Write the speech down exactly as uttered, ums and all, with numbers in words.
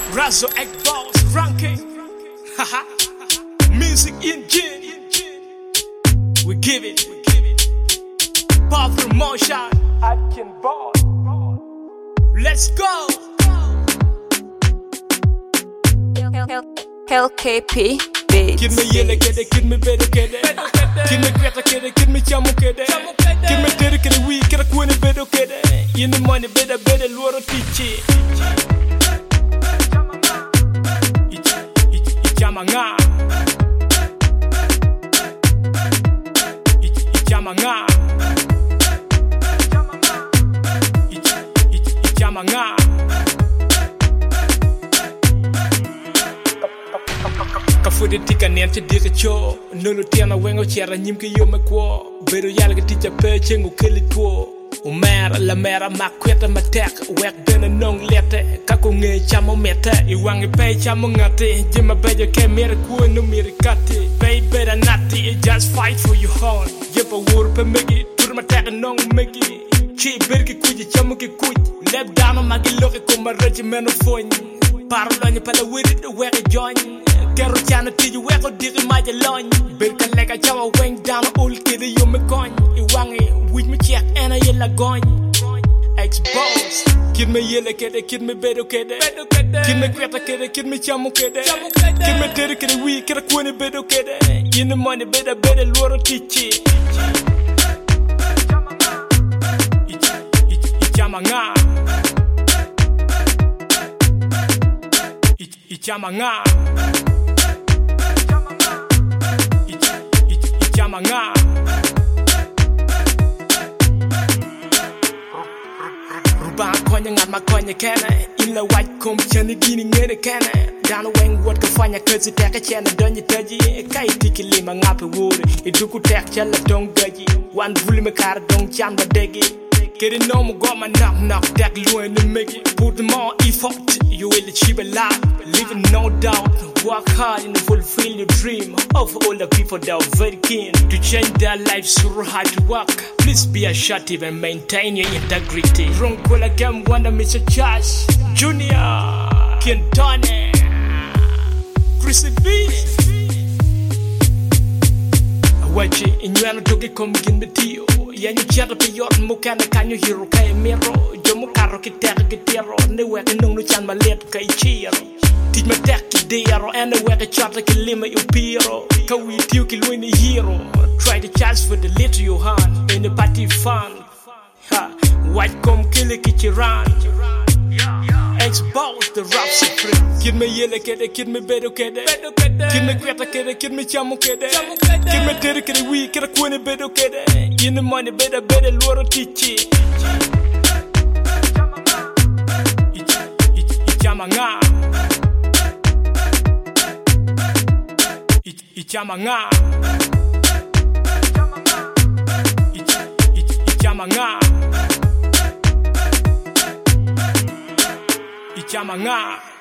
Razo X-Boss ranking. Haha. Music engine. We give it. Power promotion. Action ball. Let's go. L K P Beats. Give me yellow, get it, give me better, get it. Give me better, get it, give me chamu, get it. Give me better, get it, we get a queen, better, get it. You know money, better, better, loro teach it. Ichamanga. Ichamanga. Ichamanga. Kafude tika nente dika cho Nulu tiana wengo chera nyimke yo me kwo Beru yala ke ticha peche ngu kili tuo Umera la mera makweta matek Wek bena nong lete Kako nge chamo mete Iwangi pay chamo ngati Jima bejo ke mera kuwa no miri kati Pay better nati Just fight for your own Yepa wur pe megi Turma teka nong megi Chi berki kuji chamo ki kuji Lep dano magi loke kuma reji meno fonyi Paro lonye pala wiri de weke jonyi Kero chana tiji weko digi maja lonyi Berka leka chawa weng dano ul kiri yo me konyi Iwangi wich me check ena yela gonyi X-Boss Kid me yele kede, kid me bedo kede Kid me kweta kede, kid me chamu kede Kid me tere kede wii, kira kweni bedo kede Yine money beda beda luoro tichi Ichamanga Ichamanga Ichamanga Ruba konya ngat makonya kene Ila white kum chani gini ngene kene Dana weng wat kafanya kazi teka chena donye taji Kai tiki lima ngape wuri Iduku tek chala dong gaji Wan vuli me kara dong chan badegi Get it no more got my knock knock Dak luen to make it Put more effort You will achieve a lot Living no doubt Work hard and fulfill your dream Of all the people that are very keen To change their lives through hard work Please be assertive and maintain your integrity Runkola game wonder Mister Charles Junior Kentone Chrissy B Wachi inywana toki komgin betio Yanyu chata piyot mukana kanyo hero kaya miro Jomu karo kiteka kitiro Ne weka nungnu chan malet kay chiro Tij ma tek kidiro Ene weka chata kilima upiro Kawi tiyo kilwini hero Try the chance for the little you hand In the party fun Ha, white come kili kichiran X-Boss the rap supreme Kid me yele kede, kid me bedo kede Kid me kweta kede, kid me chamu kede Kid me tere kede wii, kira kweni bedo kede Yine money beda beda luoro tichi Ichamanga Ichamanga Ichamanga Ichamanga